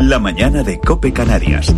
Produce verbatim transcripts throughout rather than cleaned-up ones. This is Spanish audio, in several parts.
La mañana de COPE Canarias.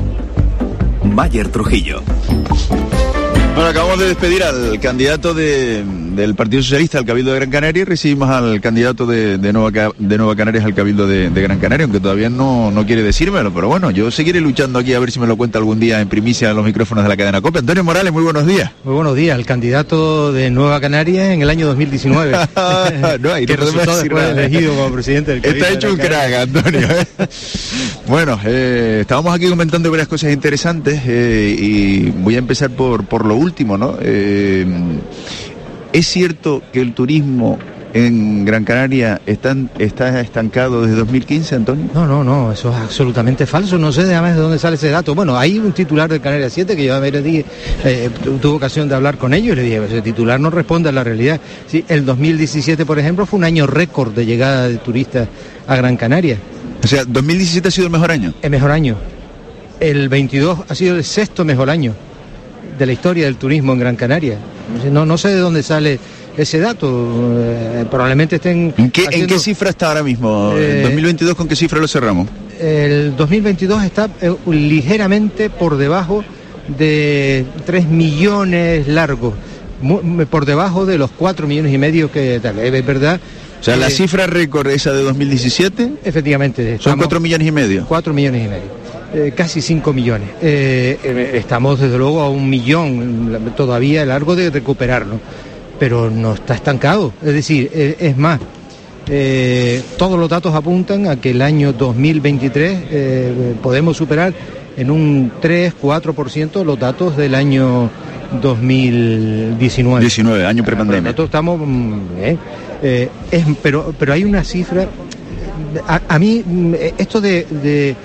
Mayer Trujillo. Bueno, acabamos de despedir al candidato de, del Partido Socialista al Cabildo de Gran Canaria y recibimos al candidato de, de, Nueva, de Nueva Canarias al Cabildo de, de Gran Canaria, aunque todavía no, no quiere decírmelo, pero bueno, yo seguiré luchando aquí a ver si me lo cuenta algún día en primicia en los micrófonos de la cadena COPE. Antonio Morales, muy buenos días. Muy buenos días, el candidato de Nueva Canarias en el año dos mil diecinueve. No, ahí que no resultó después nada. elegido como presidente del Cabildo. Está hecho un crack, Antonio. ¿eh? Bueno, eh, estábamos aquí comentando varias cosas interesantes eh, y voy a empezar por, por lo último, ¿no? Eh, ¿Es cierto que el turismo en Gran Canaria está, está estancado desde dos mil quince, Antonio? No, no, no, eso es absolutamente falso. No sé además de dónde sale ese dato. Bueno, hay un titular de Canarias siete que yo me le dije, eh, tuve ocasión de hablar con ellos y le dije, ese titular no responde a la realidad. Sí, el dos mil diecisiete, por ejemplo, fue un año récord de llegada de turistas a Gran Canaria. O sea, ¿dos mil diecisiete ha sido el mejor año? El mejor año. El veintidós ha sido el sexto mejor año de la historia del turismo en Gran Canaria. No, no sé de dónde sale ese dato, eh, probablemente estén... ¿En qué, haciendo... ¿En qué cifra está ahora mismo? Eh, ¿dos mil veintidós con qué cifra lo cerramos? El dos mil veintidós está eh, ligeramente por debajo de tres millones largos, muy, por debajo de los cuatro millones y medio que tal, es verdad. O sea, eh, la cifra récord esa de dos mil diecisiete... Efectivamente. Son cuatro millones y medio. Cuatro millones y medio. Eh, casi cinco millones. Eh, eh, estamos desde luego a un millón todavía largo de recuperarlo, pero no está estancado. Es decir, eh, es más, eh, todos los datos apuntan a que el año dos mil veintitrés eh, podemos superar en un tres cuatro por ciento los datos del año dos mil diecinueve. diecinueve, año prepandemia. Nosotros estamos... Eh, eh, es, pero, pero hay una cifra... A, a mí, esto de... de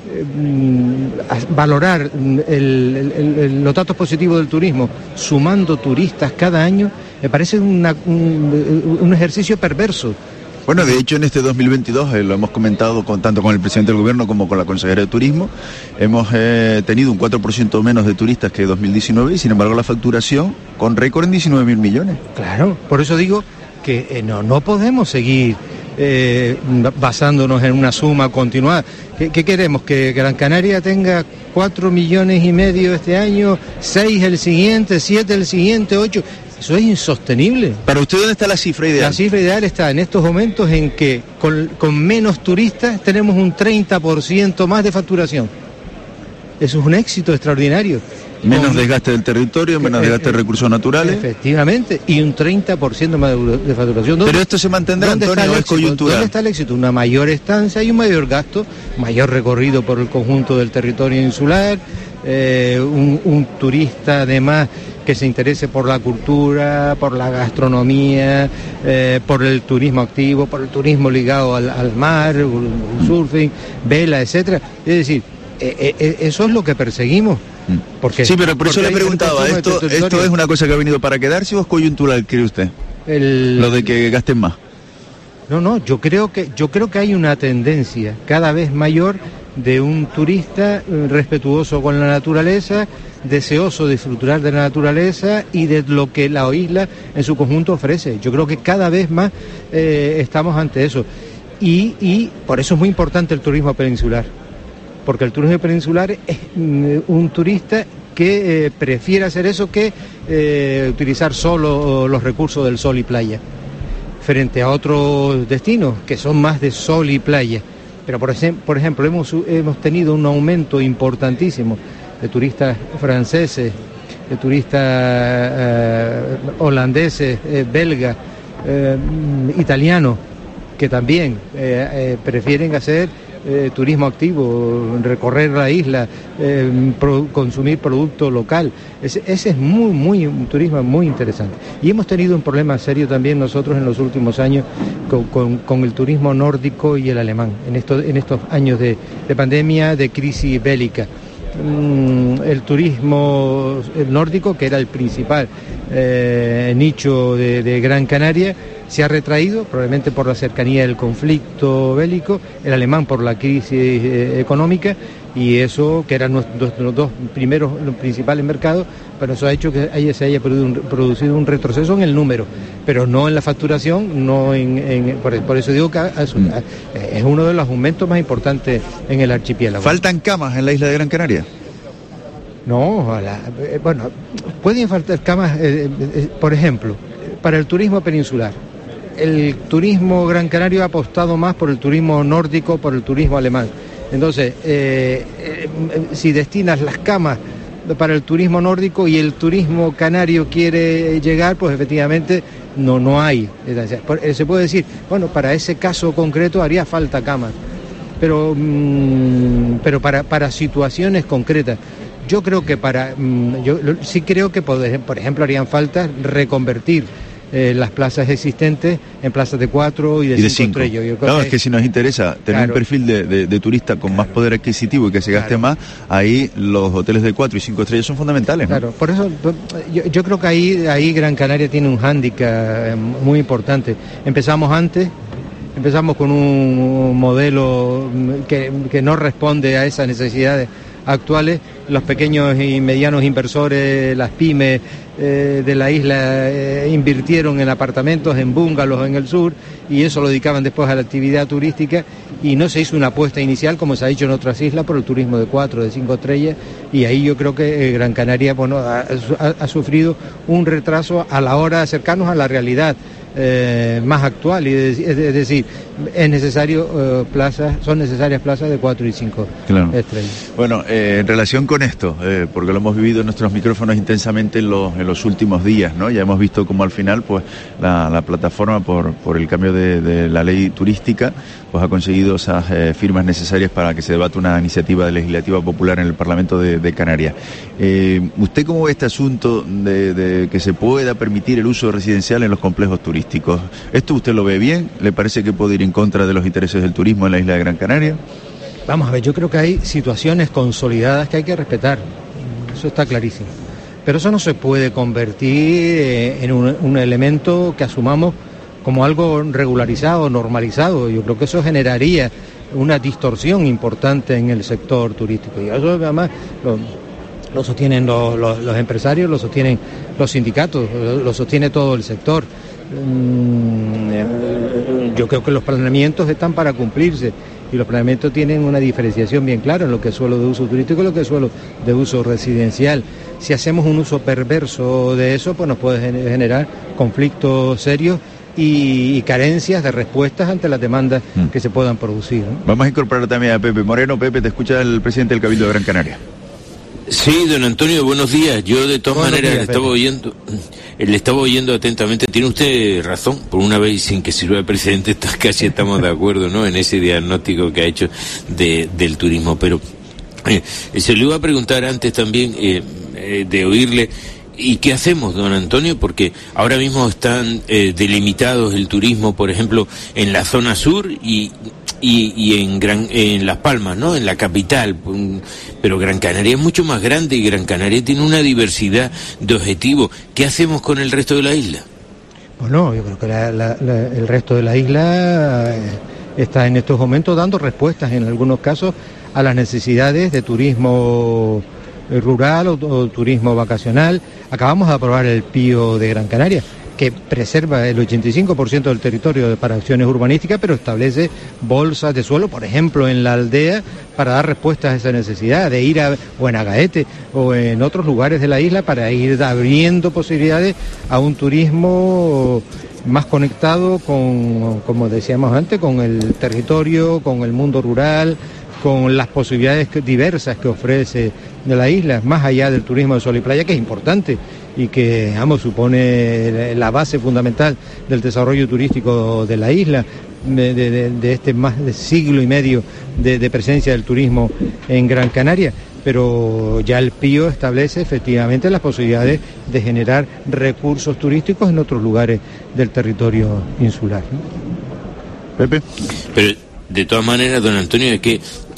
valorar el, el, el, los datos positivos del turismo sumando turistas cada año me parece una, un, un ejercicio perverso. Bueno, de hecho en este dos mil veintidós, eh, lo hemos comentado con, tanto con el presidente del gobierno como con la consejera de turismo, hemos eh, tenido un cuatro por ciento menos de turistas que dos mil diecinueve y sin embargo la facturación con récord en diecinueve mil millones. Claro, por eso digo que eh, no, no podemos seguir Eh, basándonos en una suma continuada. ¿Qué, qué queremos? ¿Que Gran Canaria tenga cuatro millones y medio este año, seis el siguiente, siete el siguiente, ocho? Eso es insostenible. ¿Para usted dónde está la cifra ideal? La cifra ideal está en estos momentos en que con, con menos turistas tenemos un treinta por ciento más de facturación. Eso es un éxito extraordinario. Menos con, desgaste del territorio, menos eh, desgaste de recursos naturales. Efectivamente, y un treinta por ciento más de, de facturación. Pero esto se mantendrá, Antonio, ¿o es coyuntural? ¿Dónde está el éxito? Una mayor estancia y un mayor gasto, mayor recorrido por el conjunto del territorio insular, eh, un, un turista además que se interese por la cultura, por la gastronomía, eh, por el turismo activo, por el turismo ligado al, al mar, el surfing, vela, etcétera. Es decir, eh, eh, eso es lo que perseguimos. Porque, sí, pero por eso le preguntaba, ¿esto, ¿esto es una cosa que ha venido para quedarse o es coyuntural, cree usted? El... Lo de que gasten más. No, no, yo creo que yo creo que hay una tendencia cada vez mayor de un turista respetuoso con la naturaleza, deseoso de disfrutar de la naturaleza y de lo que la isla en su conjunto ofrece. Yo creo que cada vez más eh, estamos ante eso. Y, y por eso es muy importante el turismo peninsular. Porque el turismo peninsular es un turista que eh, prefiere hacer eso que eh, utilizar solo los recursos del sol y playa, frente a otros destinos que son más de sol y playa. Pero por, ej- por ejemplo, hemos, hemos tenido un aumento importantísimo de turistas franceses, de turistas eh, holandeses, eh, belgas, eh, italianos, que también eh, eh, prefieren hacer Eh, turismo activo, recorrer la isla, eh, pro, consumir producto local. Ese, ese es muy, muy, un turismo muy interesante. Y hemos tenido un problema serio también nosotros en los últimos años con, con, con el turismo nórdico y el alemán, en, esto, en estos años de, de pandemia, de crisis bélica. Mm, el turismo el nórdico, que era el principal eh, nicho de, de Gran Canaria, se ha retraído, probablemente por la cercanía del conflicto bélico, el alemán por la crisis eh, económica, y eso, que eran nuestros, los dos primeros, los principales mercados, pero eso ha hecho que haya, se haya producido un, producido un retroceso en el número, pero no en la facturación, no en, en por, por eso digo que a, a, es uno de los aumentos más importantes en el archipiélago. ¿Faltan camas en la isla de Gran Canaria? No, la, eh, bueno, pueden faltar camas, eh, eh, por ejemplo, para el turismo peninsular. El turismo gran canario ha apostado más por el turismo nórdico, por el turismo alemán. Entonces, eh, eh, si destinas las camas para el turismo nórdico y el turismo canario quiere llegar, pues efectivamente no, no hay. Se puede decir, bueno, para ese caso concreto haría falta camas, pero, mmm, pero para, para situaciones concretas. Yo creo que para, yo sí creo que por ejemplo harían falta reconvertir eh, las plazas existentes en plazas de cuatro y de, y de cinco, cinco estrellas. Yo creo claro, que, es que si nos interesa tener claro, un perfil de, de, de turista con claro, más poder adquisitivo y que se gaste claro, más, ahí los hoteles de cuatro y cinco estrellas son fundamentales, ¿no? Claro, por eso yo, yo creo que ahí, ahí Gran Canaria tiene un hándicap muy importante. Empezamos antes. Empezamos con un modelo que, que no responde a esas necesidades actuales. Los pequeños y medianos inversores, las pymes eh, de la isla eh, invirtieron en apartamentos, en bungalows en el sur, y eso lo dedicaban después a la actividad turística, y no se hizo una apuesta inicial como se ha hecho en otras islas por el turismo de cuatro, de cinco estrellas, y ahí yo creo que eh, Gran Canaria bueno, ha, ha, ha sufrido un retraso a la hora de acercarnos a la realidad Eh, más actual, y es, es decir, es necesario eh, plazas, son necesarias plazas de cuatro y cinco claro, estrellas. Bueno, eh, en relación con esto, eh, porque lo hemos vivido en nuestros micrófonos intensamente en los, en los últimos días, ¿no? Ya hemos visto cómo al final, pues, la, la plataforma por, por el cambio de, de la ley turística, pues ha conseguido esas eh, firmas necesarias para que se debata una iniciativa legislativa popular en el Parlamento de, de Canarias. Eh, ¿Usted cómo ve este asunto de, de que se pueda permitir el uso residencial en los complejos turísticos? ¿Esto usted lo ve bien? ¿Le parece que puede ir en contra de los intereses del turismo en la isla de Gran Canaria? Vamos a ver, yo creo que hay situaciones consolidadas que hay que respetar, eso está clarísimo, pero eso no se puede convertir en un, un elemento que asumamos como algo regularizado, normalizado. Yo creo que eso generaría una distorsión importante en el sector turístico, y eso además lo, lo sostienen los, los, los empresarios, lo sostienen los sindicatos, lo, lo sostiene todo el sector. Yo creo que los planeamientos están para cumplirse, y los planeamientos tienen una diferenciación bien clara en lo que es suelo de uso turístico y lo que es suelo de uso residencial. Si hacemos un uso perverso de eso, pues nos puede generar conflictos serios y, y carencias de respuestas ante las demandas mm. que se puedan producir, ¿no? Vamos a incorporar también a Pepe Moreno. Pepe, te escucha el presidente del Cabildo de Gran Canaria. Sí, don Antonio, buenos días. Yo de todas buenos maneras días, le estaba oyendo, le estaba oyendo atentamente. Tiene usted razón, por una vez, sin que sirva de precedente, casi estamos de acuerdo, ¿no?, en ese diagnóstico que ha hecho de, del turismo. Pero eh, se lo iba a preguntar antes también eh, eh, de oírle. ¿Y qué hacemos, don Antonio? Porque ahora mismo están eh, delimitados el turismo, por ejemplo, en la zona sur y y, y en Gran, en Las Palmas, ¿no?, en la capital. Pero Gran Canaria es mucho más grande y Gran Canaria tiene una diversidad de objetivos. ¿Qué hacemos con el resto de la isla? Bueno, yo creo que la, la, la, el resto de la isla está en estos momentos dando respuestas, en algunos casos, a las necesidades de turismo rural o, o turismo vacacional. Acabamos de aprobar el Pío de Gran Canaria, que preserva el ochenta y cinco por ciento del territorio para acciones urbanísticas, pero establece bolsas de suelo, por ejemplo, en la aldea, para dar respuestas a esa necesidad de ir a, o en Agaete o en otros lugares de la isla, para ir abriendo posibilidades a un turismo más conectado con, como decíamos antes, con el territorio, con el mundo rural, con las posibilidades diversas que ofrece de la isla, más allá del turismo de sol y playa, que es importante y que, digamos, supone la base fundamental del desarrollo turístico de la isla, de, de, de este más de siglo y medio de, de presencia del turismo en Gran Canaria. Pero ya el Pío establece efectivamente las posibilidades de generar recursos turísticos en otros lugares del territorio insular, ¿no? Pepe. Pero de todas maneras, don Antonio, es que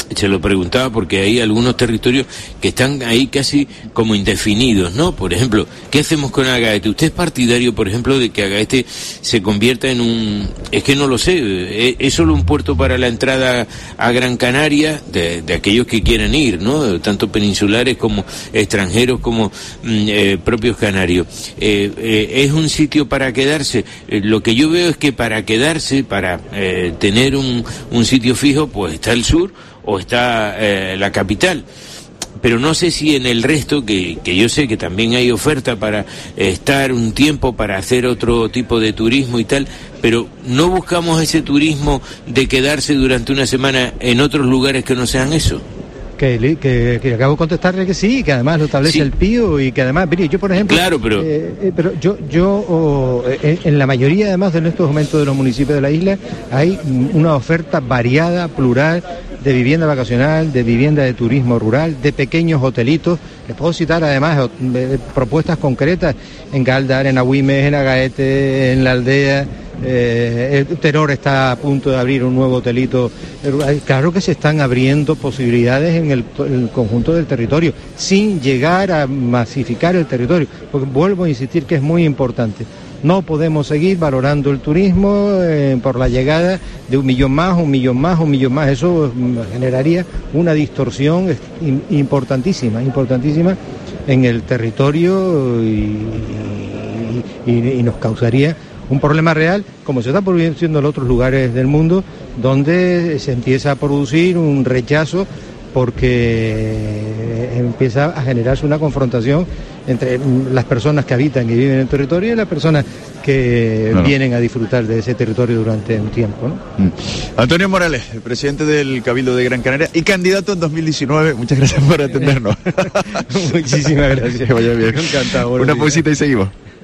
se lo preguntaba porque hay algunos territorios que están ahí casi como indefinidos, ¿no? Por ejemplo, ¿qué hacemos con Agaete? ¿Usted es partidario, por ejemplo, de que Agaete se convierta en un... Es que no lo sé, es solo un puerto para la entrada a Gran Canaria de, de aquellos que quieran ir, ¿no? Tanto peninsulares como extranjeros como eh, propios canarios. Eh, eh, ¿Es un sitio para quedarse? Eh, lo que yo veo es que para quedarse, para eh, tener un, un sitio fijo, pues está el sur o está eh, la capital, pero no sé si en el resto, que, que yo sé que también hay oferta para eh, estar un tiempo, para hacer otro tipo de turismo y tal, pero no buscamos ese turismo de quedarse durante una semana en otros lugares que no sean eso. Que, que, que acabo de contestarle que sí, que además lo establece sí. el P I O y que además, mire, yo por ejemplo, claro, pero, eh, eh, pero yo, yo oh, eh, en la mayoría además en estos momentos de los municipios de la isla hay una oferta variada, plural, de vivienda vacacional, de vivienda de turismo rural, de pequeños hotelitos. Les puedo citar además eh, propuestas concretas en Galdar, en Agüimes, en Agaete, en La Aldea. Eh, el Teror está a punto de abrir un nuevo hotelito. Claro que se están abriendo posibilidades en el, en el conjunto del territorio, sin llegar a masificar el territorio, porque vuelvo a insistir que es muy importante. No podemos seguir valorando el turismo eh, por la llegada de un millón más, un millón más, un millón más. Eso generaría una distorsión importantísima, importantísima en el territorio y, y, y nos causaría un problema real, como se está produciendo en otros lugares del mundo, donde se empieza a producir un rechazo porque empieza a generarse una confrontación entre las personas que habitan y viven en el territorio y las personas que claro. vienen a disfrutar de ese territorio durante un tiempo, ¿no? Mm. Antonio Morales, el presidente del Cabildo de Gran Canaria y candidato en dos mil diecinueve. Muchas gracias por atendernos. Muchísimas gracias. Que vaya bien. Encantado. Una pausita y seguimos.